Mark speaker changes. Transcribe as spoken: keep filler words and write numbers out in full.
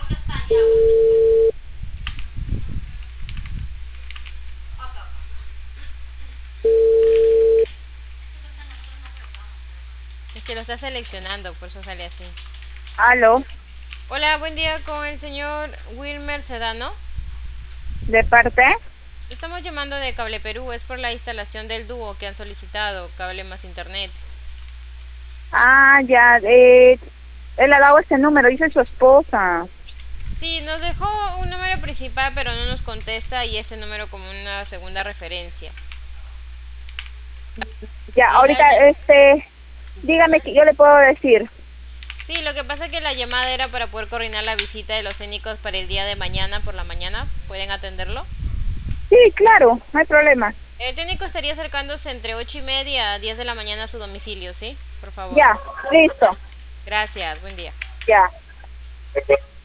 Speaker 1: Es que lo está seleccionando, por eso sale así.
Speaker 2: Aló,
Speaker 1: Hola, buen día con el señor Wilmer Sedano.
Speaker 2: ¿de parte?
Speaker 1: Estamos llamando de Cable Perú, es por la instalación del dúo que han solicitado, cable más internet.
Speaker 2: Ah, ya, eh, él ha dado este número, dice su esposa.
Speaker 1: Sí, nos dejó un número principal, pero no nos contesta y este número como una segunda referencia.
Speaker 2: Ya,
Speaker 1: Y la
Speaker 2: ahorita,
Speaker 1: ll-
Speaker 2: este, dígame que yo le puedo decir.
Speaker 1: Sí, lo que pasa es que la llamada era para poder coordinar la visita de los técnicos para el día de mañana por la mañana. ¿Pueden atenderlo?
Speaker 2: Sí, claro, no hay problema.
Speaker 1: El técnico estaría acercándose entre ocho y media a diez de la mañana a su domicilio, ¿sí? Por favor.
Speaker 2: Ya, listo,
Speaker 1: Gracias, buen día.
Speaker 2: ya.